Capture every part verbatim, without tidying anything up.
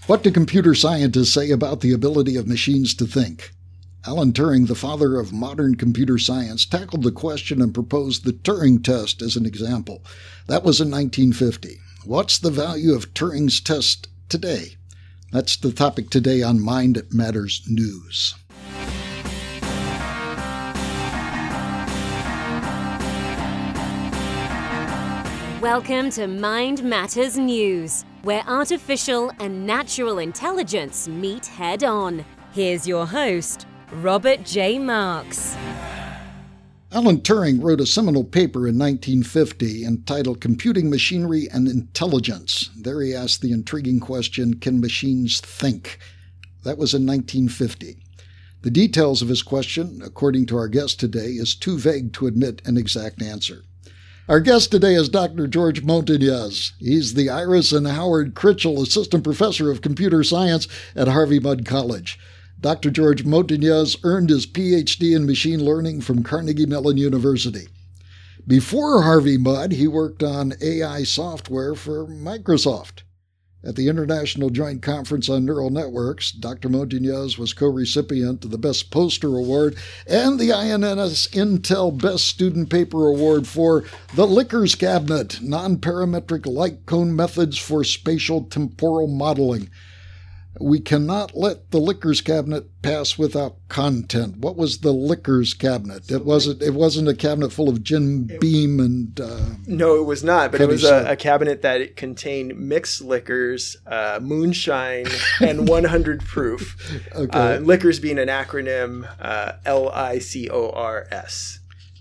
What do computer scientists say about the ability of machines to think? Alan Turing, the father of modern computer science, tackled the question and proposed the Turing test as an example. That was in nineteen fifty. What's the value of Turing's test today? That's the topic today on Mind Matters News. Welcome to Mind Matters News, where artificial and natural intelligence meet head-on. Here's your host, Robert J. Marks. Alan Turing wrote a seminal paper in nineteen fifty entitled Computing Machinery and Intelligence. There he asked the intriguing question, can machines think? That was in nineteen fifty. The details of his question, according to our guest today, is too vague to admit an exact answer. Our guest today is Doctor George Montañez. He's the Iris and Howard Critchell Assistant Professor of Computer Science at Harvey Mudd College. Doctor George Montañez earned his P H D in machine learning from Carnegie Mellon University. Before Harvey Mudd, he worked on A I software for Microsoft. At the International Joint Conference on Neural Networks, Doctor Montañez was co-recipient of the Best Poster Award and the I N S Intel Best Student Paper Award for The Likers Cabinet, Non-Parametric Light Cone Methods for Spatial Temporal Modeling. We cannot let the Likers Cabinet pass without content. What was the Likers Cabinet? It wasn't. It wasn't a cabinet full of Jim Beam and. Uh, no, it was not. But it was a, a cabinet that contained mixed liquors, uh, moonshine, and one hundred proof. Okay. Uh, Likers being an acronym, uh, L I C O R S.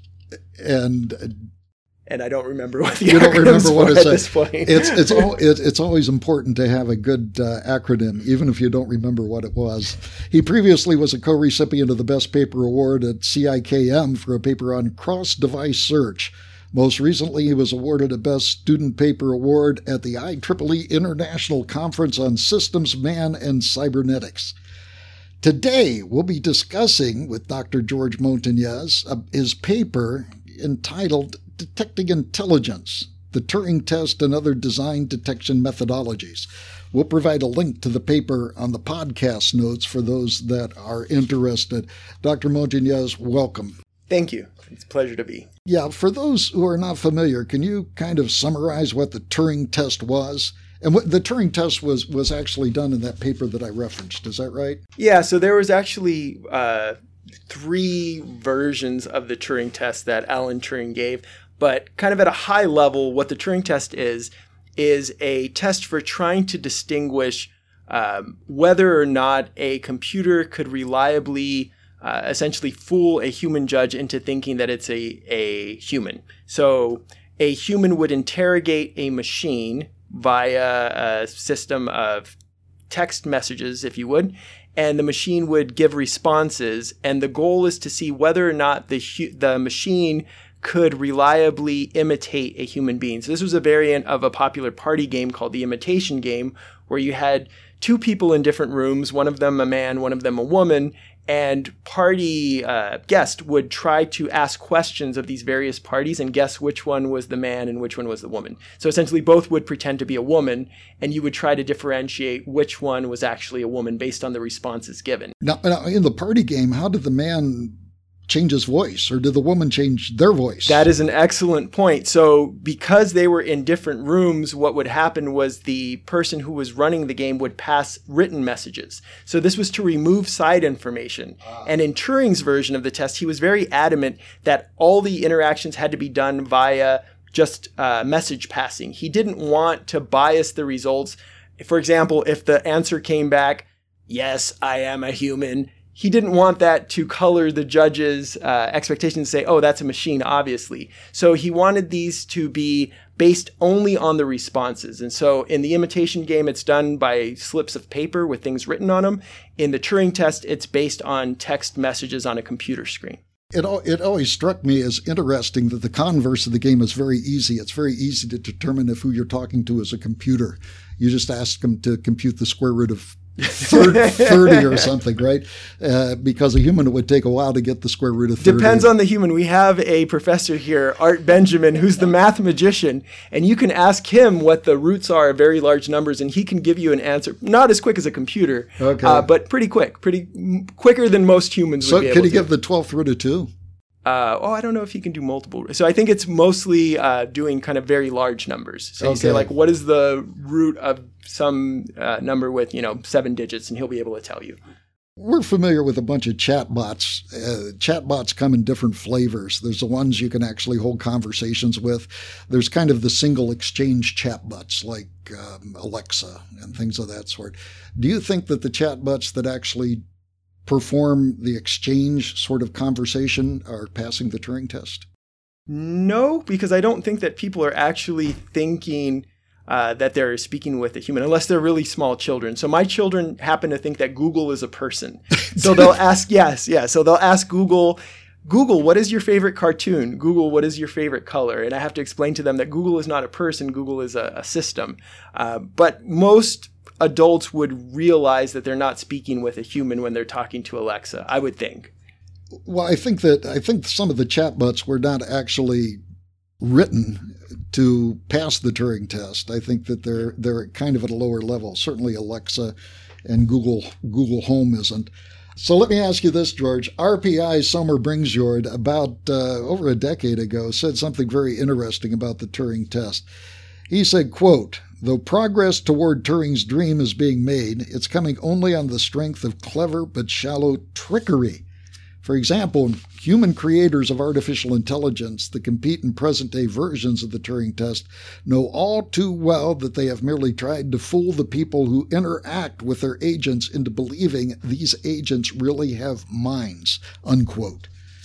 And. Uh, And I don't remember what the you don't remember what it at this point. it's it's al- it, it's always important to have a good uh, acronym, even if you don't remember what it was. He previously was a co-recipient of the Best Paper Award at C I K M for a paper on cross-device search. Most recently, he was awarded a Best Student Paper Award at the I triple E International Conference on Systems, Man, and Cybernetics. Today, we'll be discussing with Doctor George Montañez uh, his paper entitled Detecting Intelligence, the Turing Test and Other Design Detection Methodologies. We'll provide a link to the paper on the podcast notes for those that are interested. Doctor Montañez, welcome. Thank you. It's a pleasure to be. Yeah, for those who are not familiar, can you kind of summarize what the Turing Test was? And what the Turing Test was was actually done in that paper that I referenced. Is that right? Yeah, so there was actually uh, three versions of the Turing Test that Alan Turing gave. But kind of at a high level, what the Turing test is, is a test for trying to distinguish um, whether or not a computer could reliably uh, essentially fool a human judge into thinking that it's a, a human. So a human would interrogate a machine via a system of text messages, if you would, and the machine would give responses. And the goal is to see whether or not the hu- the machine could reliably imitate a human being. So this was a variant of a popular party game called the Imitation Game, where you had two people in different rooms, one of them a man, one of them a woman, and party uh, guest would try to ask questions of these various parties and guess which one was the man and which one was the woman. So essentially both would pretend to be a woman, and you would try to differentiate which one was actually a woman based on the responses given. Now, now in the party game, how did the man change his voice, or did the woman change their voice? That is an excellent point. So because they were in different rooms, what would happen was the person who was running the game would pass written messages. So this was to remove side information. Ah. And in Turing's version of the test, he was very adamant that all the interactions had to be done via just uh, message passing. He didn't want to bias the results. For example, if the answer came back, yes, I am a human, he didn't want that to color the judge's uh, expectations, say, oh, that's a machine, obviously. So he wanted these to be based only on the responses. And so in the Imitation Game, it's done by slips of paper with things written on them. In the Turing test, it's based on text messages on a computer screen. It it always struck me as interesting that the converse of the game is very easy. It's very easy to determine if who you're talking to is a computer. You just ask them to compute the square root of thirty or something, right? Uh, because a human, it would take a while to get the square root of thirty. Depends on the human. We have a professor here, Art Benjamin, who's the math magician, and you can ask him what the roots are of very large numbers, and he can give you an answer. Not as quick as a computer, okay. uh, but pretty quick, pretty m- quicker than most humans so would be able to. So to. can he give the twelfth root of two? Uh, oh, I don't know if he can do multiple. So I think it's mostly uh, doing kind of very large numbers. So you okay. say like, what is the root of some uh, number with, you know, seven digits, and he'll be able to tell you. We're familiar with a bunch of chatbots. Uh, chatbots come in different flavors. There's the ones you can actually hold conversations with. There's kind of the single exchange chatbots like um, Alexa and things of that sort. Do you think that the chatbots that actually perform the exchange sort of conversation are passing the Turing test? No, because I don't think that people are actually thinking uh, that they're speaking with a human, unless they're really small children. So my children happen to think that Google is a person. So they'll ask, yes, yeah. So they'll ask Google, Google, what is your favorite cartoon? Google, what is your favorite color? And I have to explain to them that Google is not a person. Google is a, a system. Uh, but most adults would realize that they're not speaking with a human when they're talking to Alexa, I would think. Well, I think that I think some of the chatbots were not actually written to pass the Turing test. I think that they're they're kind of at a lower level. Certainly Alexa and Google Google Home isn't. So let me ask you this, George. R P I Summer Bringsjord, about uh, over a decade ago, said something very interesting about the Turing test. He said, quote, "Though progress toward Turing's dream is being made, it's coming only on the strength of clever but shallow trickery. For example, human creators of artificial intelligence that compete in present-day versions of the Turing test know all too well that they have merely tried to fool the people who interact with their agents into believing these agents really have minds," unquote.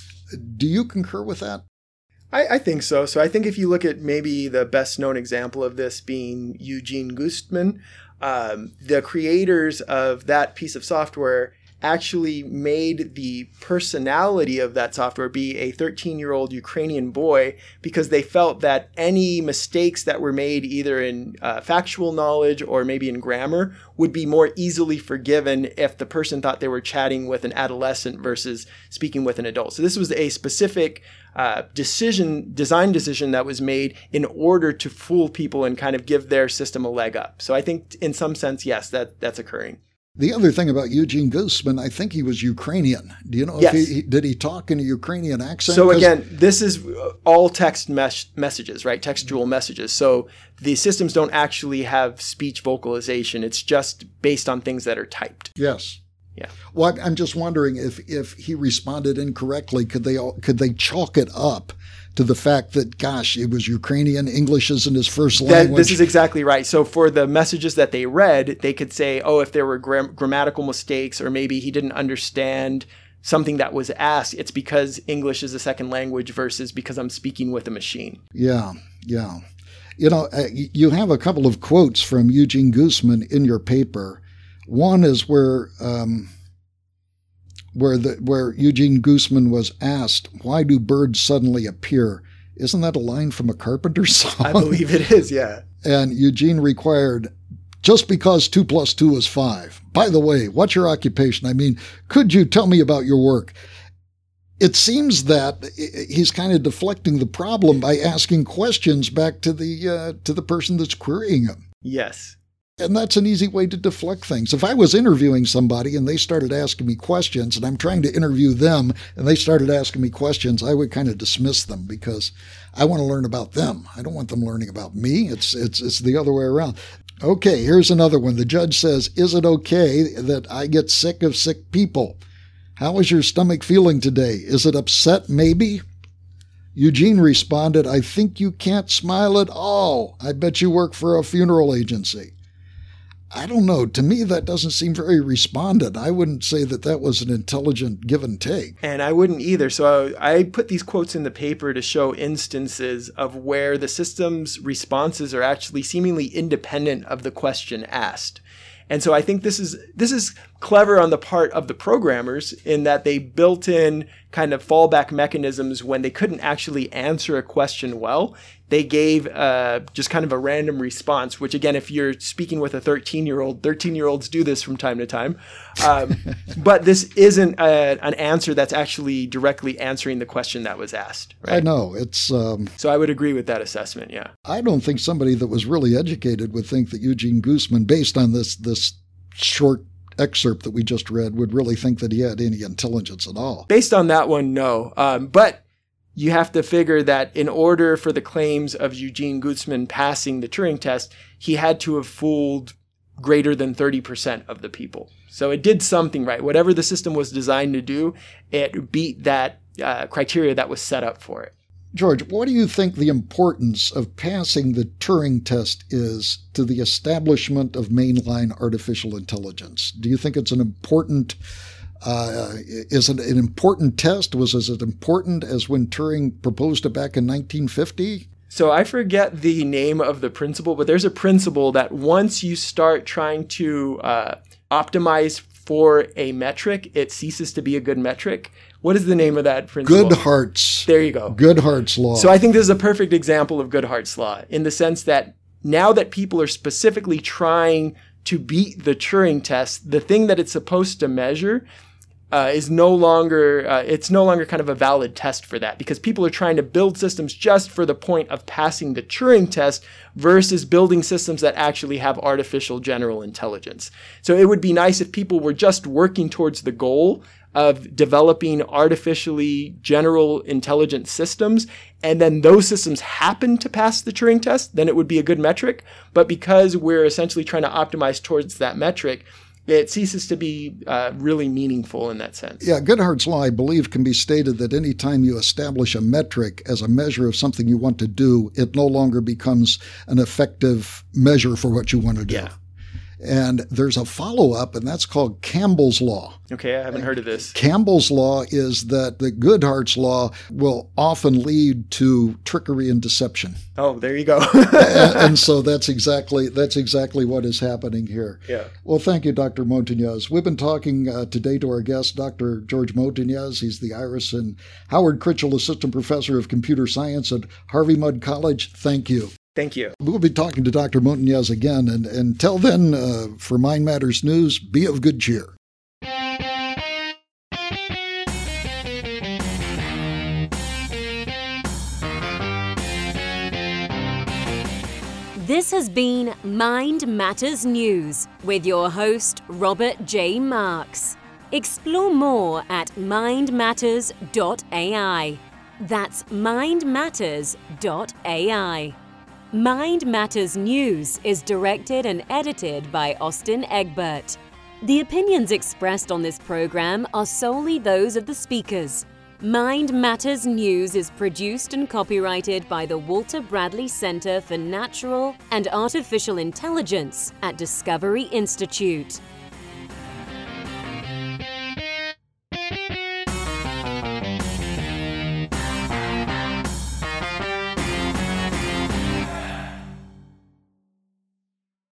Do you concur with that? I, I think so. So I think if you look at maybe the best known example of this being Eugene Goostman, um, the creators of that piece of software actually made the personality of that software be a thirteen-year-old Ukrainian boy because they felt that any mistakes that were made either in uh, factual knowledge or maybe in grammar would be more easily forgiven if the person thought they were chatting with an adolescent versus speaking with an adult. So this was a specific uh, decision, design decision that was made in order to fool people and kind of give their system a leg up. So I think in some sense, yes, that that's occurring. The other thing about Eugene Goostman, I think he was Ukrainian. Do you know yes. if he, did he talk in a Ukrainian accent? So again, this is all text mes- messages, right? Textual messages. So the systems don't actually have speech vocalization. It's just based on things that are typed. Yes. Yeah. Well, I'm just wondering if if he responded incorrectly, could they all, could they chalk it up to the fact that, gosh, it was Ukrainian, English isn't his first language? That, this is exactly right. So for the messages that they read, they could say, oh, if there were gram- grammatical mistakes, or maybe he didn't understand something that was asked, it's because English is a second language versus because I'm speaking with a machine. Yeah, yeah. You know, uh, you have a couple of quotes from Eugene Goostman in your paper. One is where um, where the where Eugene Goostman was asked, "Why do birds suddenly appear?" Isn't that a line from a Carpenter song? I believe it is, yeah. And Eugene required, "Just because two plus two is five. By the way, what's your occupation? I mean, could you tell me about your work?" It seems that he's kind of deflecting the problem by asking questions back to the uh, to the person that's querying him. Yes. And that's an easy way to deflect things. If I was interviewing somebody and they started asking me questions and I'm trying to interview them and they started asking me questions, I would kind of dismiss them because I want to learn about them. I don't want them learning about me. It's it's it's the other way around. Okay, here's another one. The judge says, "Is it okay that I get sick of sick people? How is your stomach feeling today? Is it upset maybe?" Eugene responded, "I think you can't smile at all. I bet you work for a funeral agency." I don't know. To me, that doesn't seem very respondent. I wouldn't say that that was an intelligent give and take. And I wouldn't either. So I put these quotes in the paper to show instances of where the system's responses are actually seemingly independent of the question asked. And so I think this is this is clever on the part of the programmers in that they built in kind of fallback mechanisms when they couldn't actually answer a question well. They gave uh, just kind of a random response, which again, if you're speaking with a thirteen-year-old, thirteen-year-olds do this from time to time. Um, but this isn't a, an answer that's actually directly answering the question that was asked. Right? I know. It's. Um, so I would agree with that assessment, yeah. I don't think somebody that was really educated would think that Eugene Goossman, based on this this short excerpt that we just read, would really think that he had any intelligence at all. Based on that one, no. Um, but you have to figure that in order for the claims of Eugene Goossman passing the Turing test, he had to have fooled greater than thirty percent of the people. So it did something right. Whatever the system was designed to do, it beat that uh, criteria that was set up for it. George, what do you think the importance of passing the Turing test is to the establishment of mainline artificial intelligence? Do you think it's an important Uh, is it an important test? Was as important as when Turing proposed it back in nineteen fifty? So I forget the name of the principle, but there's a principle that once you start trying to uh, optimize for a metric, it ceases to be a good metric. What is the name of that principle? Goodhart's. There you go. Goodhart's law. So I think this is a perfect example of Goodhart's law in the sense that now that people are specifically trying to beat the Turing test, the thing that it's supposed to measure Uh, is no longer, uh, it's no longer kind of a valid test for that because people are trying to build systems just for the point of passing the Turing test versus building systems that actually have artificial general intelligence. So it would be nice if people were just working towards the goal of developing artificially general intelligent systems, and then those systems happen to pass the Turing test, then it would be a good metric. But because we're essentially trying to optimize towards that metric, it ceases to be uh, really meaningful in that sense. Yeah, Goodhart's law, I believe, can be stated that any time you establish a metric as a measure of something you want to do, it no longer becomes an effective measure for what you want to do. Yeah. And there's a follow-up, and that's called Campbell's law. Okay, I haven't heard of this. Campbell's law is that the Goodhart's law will often lead to trickery and deception. Oh, there you go. and, and so that's exactly that's exactly what is happening here. Yeah. Well, thank you, Doctor Montañez. We've been talking uh, today to our guest, Doctor George Montañez. He's the Iris and Howard Critchell Assistant Professor of Computer Science at Harvey Mudd College. Thank you. Thank you. We'll be talking to Doctor Montañez again. And until then, uh, for Mind Matters News, be of good cheer. This has been Mind Matters News with your host, Robert J. Marks. Explore more at mind matters dot a i. That's mind matters dot a i. Mind Matters News is directed and edited by Austin Egbert. The opinions expressed on this program are solely those of the speakers. Mind Matters News is produced and copyrighted by the Walter Bradley Center for Natural and Artificial Intelligence at Discovery Institute.